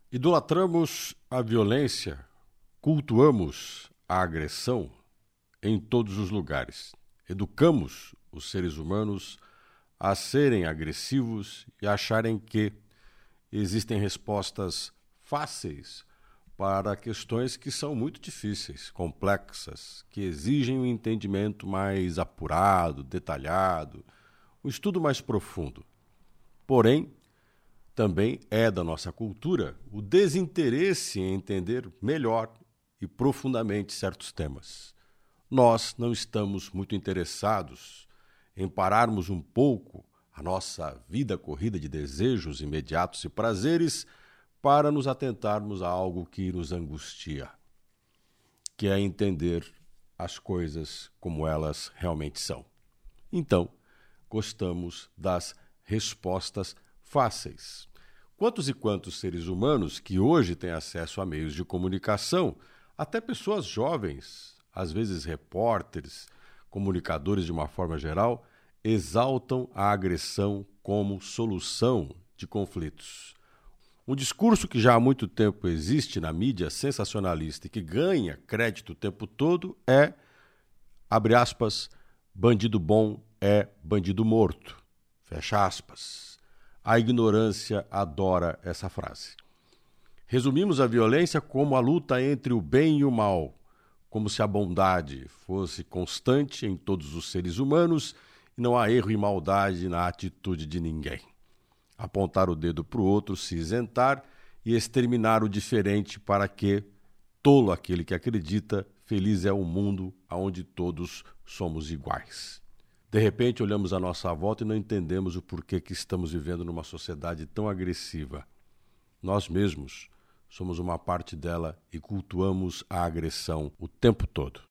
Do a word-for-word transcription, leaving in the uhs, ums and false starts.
Idolatramos a violência, cultuamos a agressão em todos os lugares. Educamos os seres humanos a serem agressivos e acharem que existem respostas fáceis para questões que são muito difíceis, complexas, que exigem um entendimento mais apurado, detalhado, um estudo mais profundo. Porém, também é da nossa cultura o desinteresse em entender melhor e profundamente certos temas. Nós não estamos muito interessados em pararmos um pouco a nossa vida corrida de desejos imediatos e prazeres para nos atentarmos a algo que nos angustia, que é entender as coisas como elas realmente são. Então, gostamos das respostas fáceis. Quantos e quantos seres humanos que hoje têm acesso a meios de comunicação, até pessoas jovens, às vezes repórteres, comunicadores de uma forma geral, exaltam a agressão como solução de conflitos. Um discurso que já há muito tempo existe na mídia sensacionalista e que ganha crédito o tempo todo é, abre aspas, bandido bom é bandido morto, fecha aspas. A ignorância adora essa frase. Resumimos a violência como a luta entre o bem e o mal, como se a bondade fosse constante em todos os seres humanos e não há erro e maldade na atitude de ninguém. Apontar o dedo para o outro, se isentar e exterminar o diferente para que, tolo aquele que acredita, feliz é o mundo onde todos somos iguais. De repente, olhamos à nossa volta e não entendemos o porquê que estamos vivendo numa sociedade tão agressiva. Nós mesmos somos uma parte dela e cultuamos a agressão o tempo todo.